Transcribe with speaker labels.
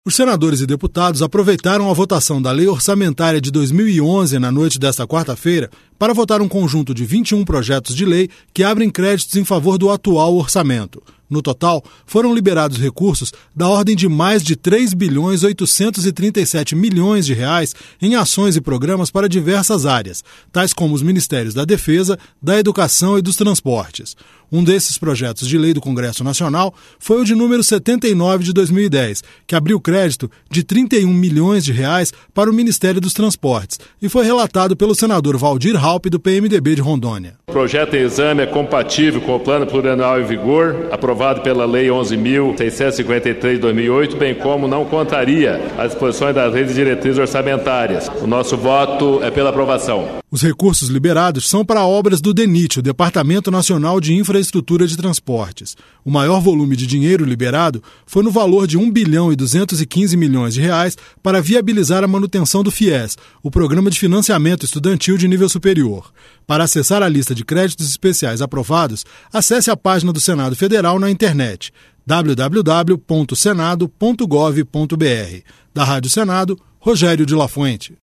Speaker 1: Os senadores e deputados aproveitaram a votação da Lei Orçamentária de 2011 na noite desta quarta-feira para votar um conjunto de 21 projetos de lei que abrem créditos em favor do atual orçamento. No total, foram liberados recursos da ordem de mais de 3.837 bilhões de reais em ações e programas para diversas áreas, tais como os Ministérios da Defesa, da Educação e dos Transportes. Um desses projetos de lei do Congresso Nacional foi o de número 79 de 2010, que abriu crédito de 31 milhões de reais para o Ministério dos Transportes e foi relatado pelo senador Waldir Raupp, do PMDB de Rondônia.
Speaker 2: O projeto em exame é compatível com o Plano Plurianual em vigor, aprovado pela Lei 11.653 de 2008, bem como não contraria as disposições das leis e diretrizes orçamentárias. O nosso voto é pela aprovação.
Speaker 1: Os recursos liberados são para obras do DENIT, o Departamento Nacional de Infraestrutura de Transportes. O maior volume de dinheiro liberado foi no valor de 1.215 bilhões de reais para viabilizar a manutenção do FIES, o Programa de Financiamento Estudantil de Nível Superior. Para acessar a lista de créditos especiais aprovados, acesse a página do Senado Federal na internet www.senado.gov.br. Da Rádio Senado, Rogério de La Fuente.